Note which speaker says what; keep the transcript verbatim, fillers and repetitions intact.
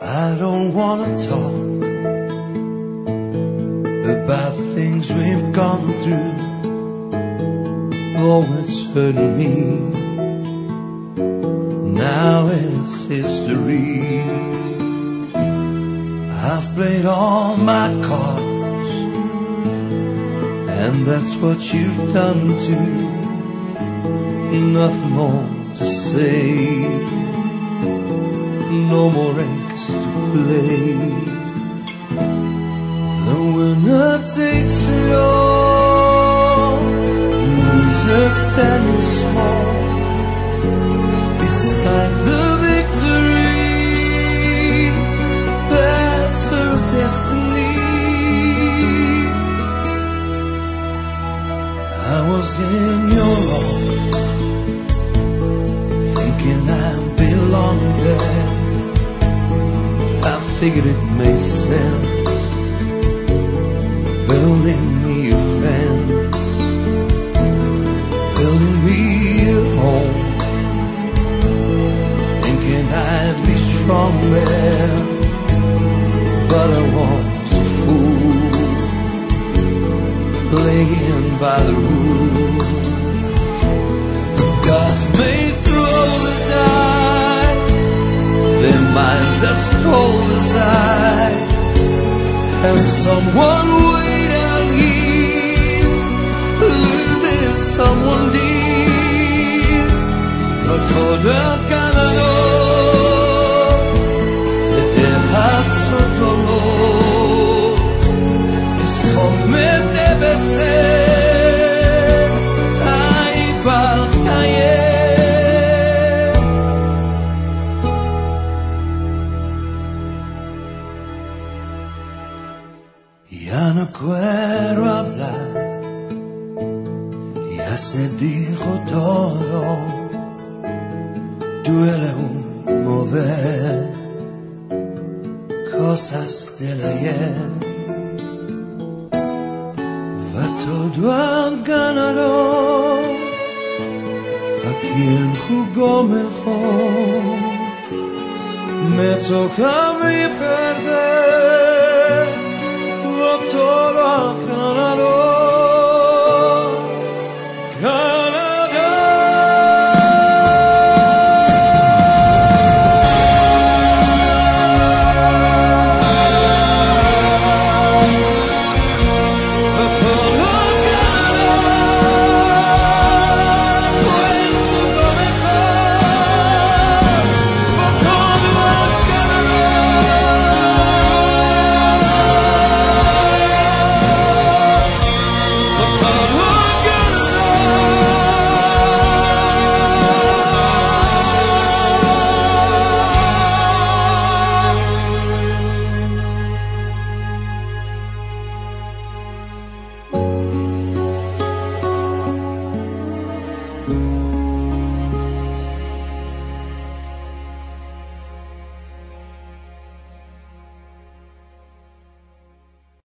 Speaker 1: I don't wanna talk about things we've gone through. Oh, it's hurting me. Now it's history. I've played all my cards, and that's what you've done too. Nothing more to say, no more aches to play. The winner takes it all, the loser standing small beside the victory. That's her destiny. I was in your arms, thinking I belonged there. I figured it made sense, building me a fence, building me a home, thinking I'd be strong there. But I was a fool, playing by the rules. The gods may throw the dice, their minds as cold as ice, and someone way down here loses someone dear. For todo ganado te dejas dolor, es como debe ser, igual que ayer. Ya no quiero hablar, ya se dijo todo. Duele un mover cosas del ayer. Va todo al ganador, a quien jugó mejor. Me toca a mí perder, va todo al ganador. Ganador.
Speaker 2: you.